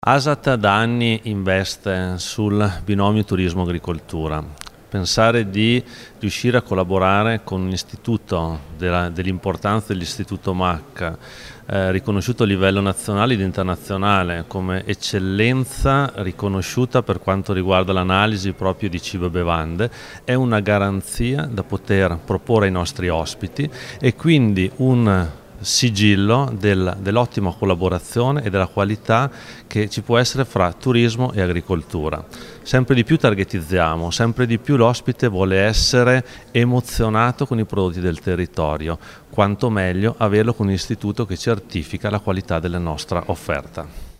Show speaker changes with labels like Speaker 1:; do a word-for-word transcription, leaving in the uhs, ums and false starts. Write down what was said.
Speaker 1: ASAT da anni investe sul binomio turismo-agricoltura. Pensare di riuscire a collaborare con un istituto dell'importanza dell'istituto M A C, eh, riconosciuto a livello nazionale ed internazionale come eccellenza riconosciuta per quanto riguarda l'analisi proprio di cibo e bevande, è una garanzia da poter proporre ai nostri ospiti e quindi un sigillo del, dell'ottima collaborazione e della qualità che ci può essere fra turismo e agricoltura. Sempre di più targetizziamo, sempre di più l'ospite vuole essere emozionato con i prodotti del territorio, quanto meglio averlo con un istituto che certifica la qualità della nostra offerta.